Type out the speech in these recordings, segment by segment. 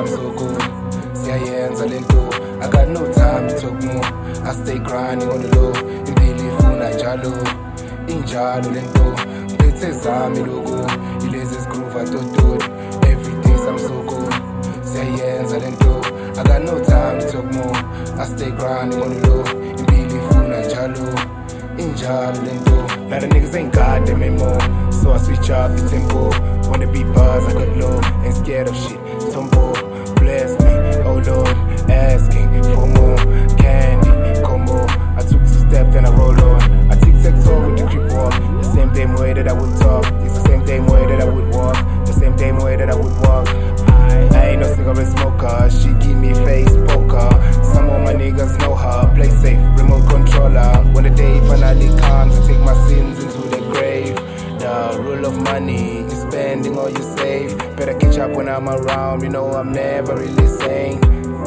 I'm so good. Siyayenza lento, I got no time to talk more. I stay grinding on the low, impili funa njalo, injalo lento. Bethe zami logo, ilezi groove I do it. Every day I'm so good. Siyayenza lento, I got no time to talk more. I stay grinding on the low, impili funa njalo, injalo lento. Lot of niggas ain't got them anymore, so I switch up the tempo. Wanna be buzz, I got low, ain't scared of shit. Tumble, bless me, oh Lord, asking for more candy, combo. I took 2 steps, then I roll on. I tic-tac-toe with the creep walk. The same damn way that I would talk, it's the same damn way that I would walk. The same damn way that I would walk. I ain't no cigarette smoker, she give me face poker. Some of my niggas know her, play safe, remote controller. When the day finally comes, I take my sins into the grave. The rule of money is spending all you save. Better catch up when I'm around, you know I'm never really sane.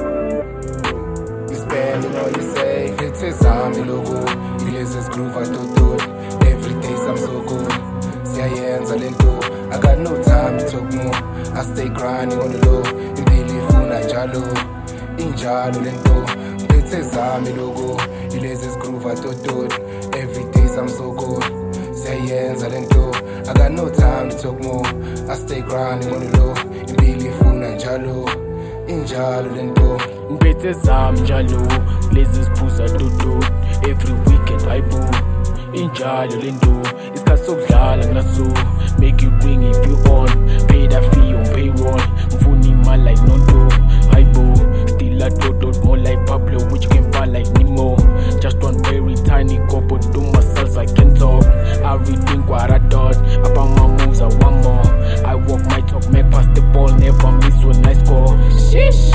You spending all you save. It is Ami logo, ilezi groove I do it. Every day I'm so good. Siyayenza lento, I got no time to talk more. I stay grinding on the low, impili funa njalo, injalo lento. Bethe zami logo, ilezi groove I do it. Every day I'm so good. Siyayenza lento, I got no time to talk more. I stay grinding on the low, impili funa njalo, injalo lento. Bethe zami njalo, lezi siphuza dudu. Every weekend I boo, injalo lento. Isikhathi sokudlala nginaso, make it ring if you on. Pay that fee on payroll, ngifuna imali like Nondo. I boo, still a dot more like Pablo, which you can buy like Nemo. Just one very tiny couple, do my salsa, I can talk. I rethink what I thought about my moves, I want more. I walk my talk, make pass the ball, never miss when I score. Sheesh,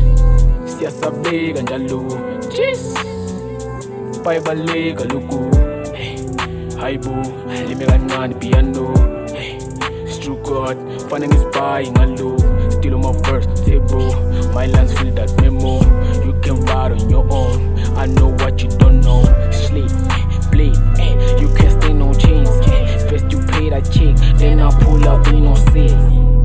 siyasabeka njalo, cheese. Payibaleka loku, hey, hi boo, lime kancane piano, hey, it's true God, finding is buying a low, still on my first table, my lines feel that memo, you can ride on your own, I know what you don't know, sleep, play, you can't stay no chains, first you pay that check, then I pull up, we no say.